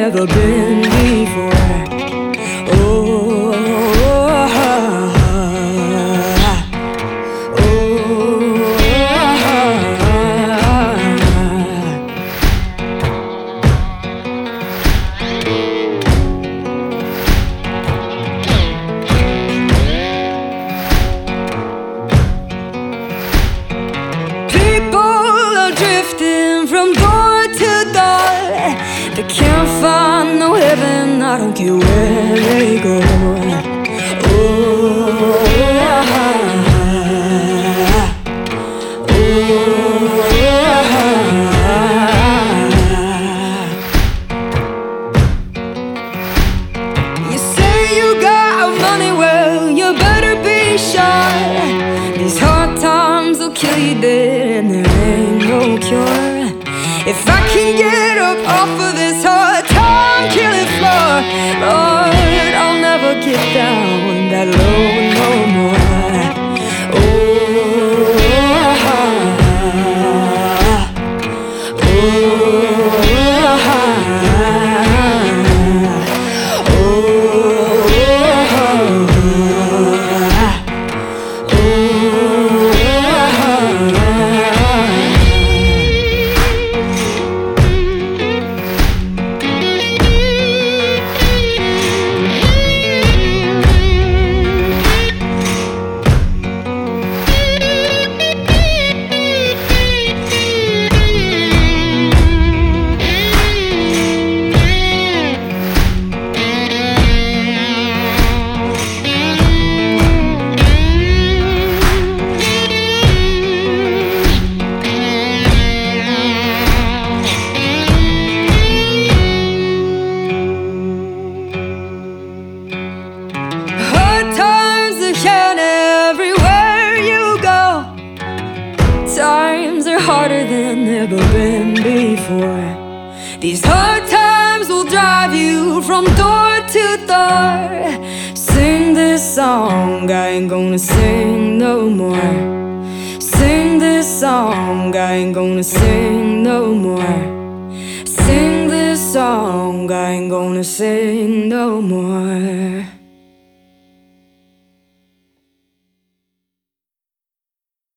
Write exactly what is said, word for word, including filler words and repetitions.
never been before. Oh, from door to door, they can't find no heaven, I don't care where they go. Oh, you say you got money, well, you better be sure these hard times will kill you dead and there ain't no cure. If I can get up off of this hard time killing floor, Lord, I'll never get down that low no more. Oh, times are harder than ever been before. These hard times will drive you from door to door. Sing this song, I ain't gonna sing no more. Sing this song, I ain't gonna sing no more. Sing this song, I ain't gonna sing no more.